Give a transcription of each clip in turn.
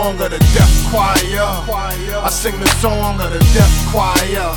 song of the deaf choir. I sing the song of the deaf choir.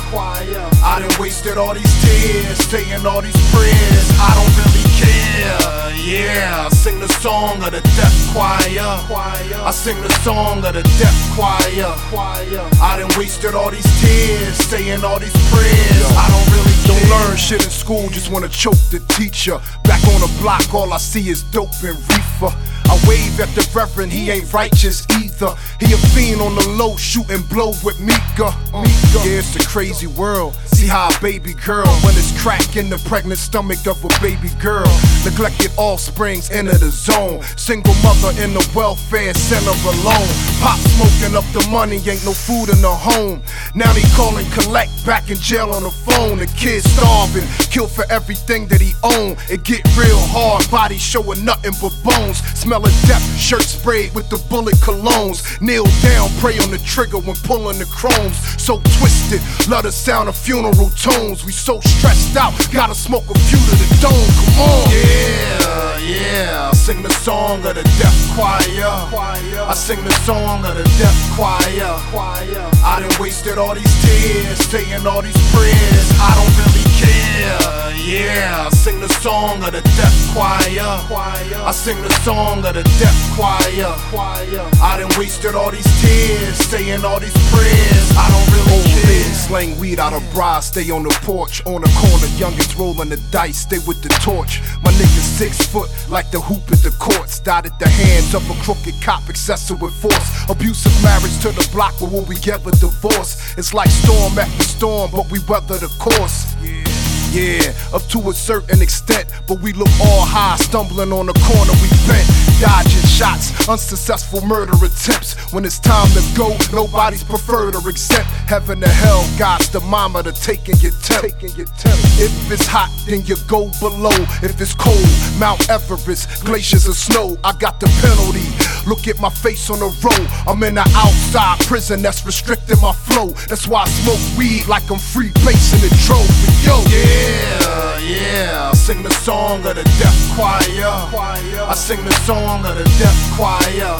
I done wasted all these tears, saying all these prayers. I don't really care, yeah. I sing the song of the deaf choir. I sing the song of the deaf choir. I done wasted all these tears, saying all these prayers. I don't really care. Don't learn shit in school, just wanna choke the teacher. Back on the block, all I see is dope and reefer. I wave at the reverend, he ain't righteous either. He a fiend on the low, shooting blow with Mika. Yeah, it's a crazy world. See how a baby girl, when it's crack in the pregnant stomach of a baby girl. Neglected offsprings enter the zone. Single mother in the welfare center alone. Pop smoking up the money, ain't no food in the home. Now they calling collect, back in jail on the phone. The kid starving, killed for everything that he owned. It get real hard, body showing nothing but bones. Smell of death, shirt sprayed with the bullet colognes. Kneel down, pray on the trigger when pulling the chromes. So twisted, love the sound of funeral tones. We so stressed out, gotta smoke a few to the dome. Come on. Yeah, I sing the song of the deaf choir. I sing the song of the deaf choir. I done wasted all these tears, saying all these prayers. I don't really care, yeah. I sing the song of the deaf choir. I sing the song of the deaf choir. I done wasted all these tears, saying all these prayers. I don't really care. Slang weed out of bra, stay on the porch. On the corner, youngest rolling the dice, stay with the torch. My nigga 6 foot, like the hoop at the courts. Died at the hands of a crooked cop, excessive with force. Abusive marriage to the block, but when we get a divorce, it's like storm after storm, but we weather the course. Yeah, up to a certain extent, but we look all high, stumbling on the corner we bent, dodging shots, unsuccessful murder attempts. When it's time to go, nobody's preferred or exempt. Heaven to hell, God's thermometer taking your temp. If it's hot, then you go below. If it's cold, Mount Everest, glaciers of snow. I got the penalty. Look at my face on the road. I'm in an outside prison that's restricting my flow. That's why I smoke weed like I'm free base in the trove. But yo, yeah, I sing the song of the deaf choir. I sing the song of the deaf choir.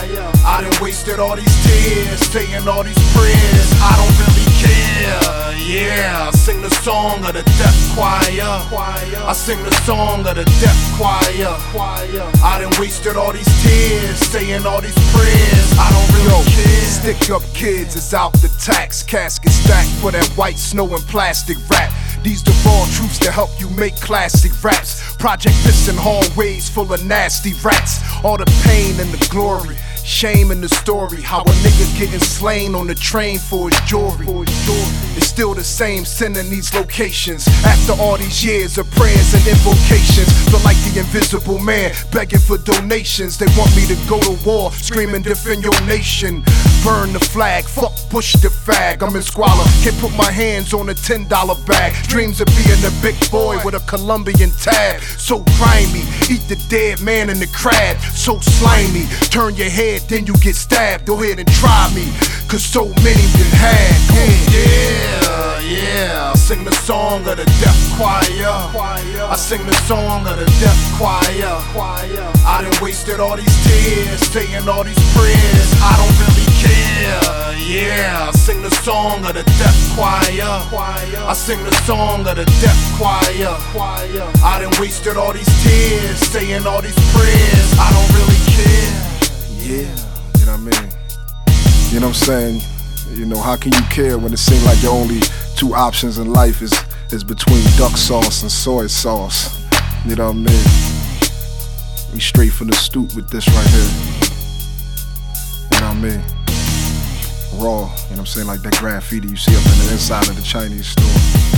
I done wasted all these tears, saying all these prayers. I don't really care, yeah. I sing the song of the deaf choir. I sing the song of the deaf choir. I done wasted all these tears, saying all these prayers. I don't really care. Stick up kids is out the tax. Casket stacked for that white snow and plastic wrap. These the raw truths to help you make classic raps. Project pissing hallways full of nasty rats. All the pain and the glory, shame in the story. How a nigga getting slain on the train for his jewelry. It's still the same sin in these locations. After all these years of prayers and invocations, feel like the invisible man begging for donations. They want me to go to war, screaming defend your nation. Burn the flag, fuck Bush the fag. I'm in squalor, can't put my hands on a $10 bag. Dreams of being a big boy with a Colombian tag. So grimy, eat the dead man in the crab. So slimy, turn your head then you get stabbed. Go ahead and try me, cause so many been had. Yeah, I sing the song of the deaf choir. I sing the song of the deaf choir. I done wasted all these tears, saying all these prayers. I don't really care, yeah. I sing the song of the deaf choir. I sing the song of the deaf choir. I done wasted all these tears, saying all these prayers. I don't really care. Yeah, you know what I mean? You know what I'm saying? You know, how can you care when it seems like your only 2 options in life is between duck sauce and soy sauce? You know what I mean? We straight from the stoop with this right here. You know what I mean? Raw, you know what I'm saying? Like that graffiti you see up in the inside of the Chinese store.